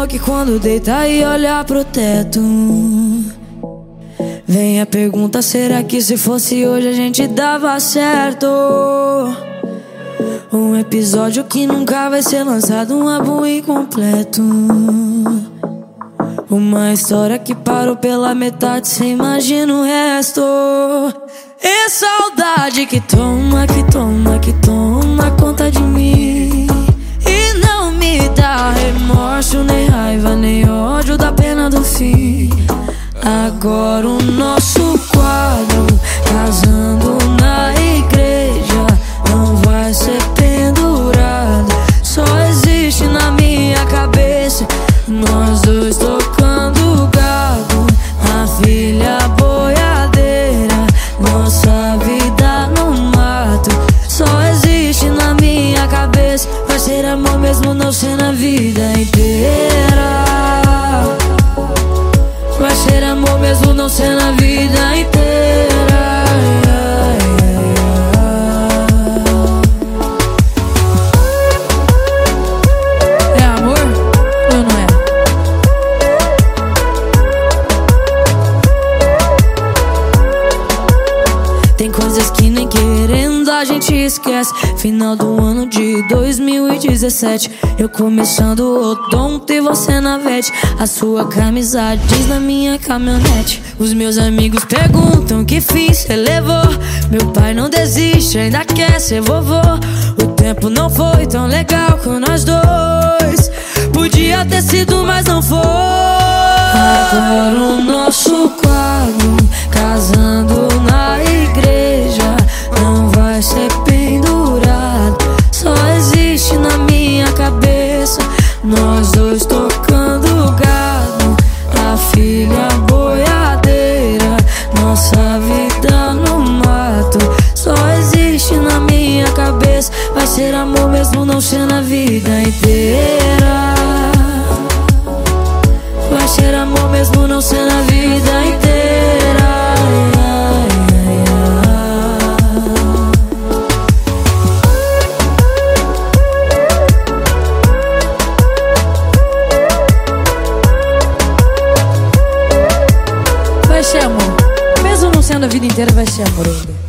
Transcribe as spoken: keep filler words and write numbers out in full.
que quando deita e olha pro teto, vem a pergunta: será que se fosse hoje a gente dava certo? Um episódio que nunca vai ser lançado, um álbum incompleto, uma história que parou pela metade, cê imagina o resto. E saudade que toma, que toma, que toma conta de mim, e não me dá remorso, nem raiva, nem ódio da pena do fim. Agora o nosso quadro, casando na igreja, não vai ser pendurado, só existe na minha cabeça. Nós dois tocando gado, a filha boiadeira, nossa vida no mato, só existe na minha cabeça. Vai ser amor mesmo não ser na vida inteira, vai ser amor mesmo não ser na vida inteira. É amor ou não é? Tem coisas que nem querendo a gente esquece. Final do ano de dois mil e dezessete, eu começando o odonto e você na vete. A sua camisa diz na minha caminhonete. Os meus amigos perguntam que fim cê levou. Meu pai não desiste, ainda quer ser vovô. O tempo não foi tão legal com nós dois, podia ter sido, mas não foi. Agora o nosso quadro, casando na igreja, não vai ser pendurado, só existe na minha cabeça. Nós dois tocando gado, a filha boiadeira, nossa vida no mato, só existe na minha cabeça. Vai ser amor mesmo não ser na vida inteira, vai ser amor mesmo não ser na vida inteira. Vai ser amor, mesmo não sendo a vida inteira, vai ser amor ainda.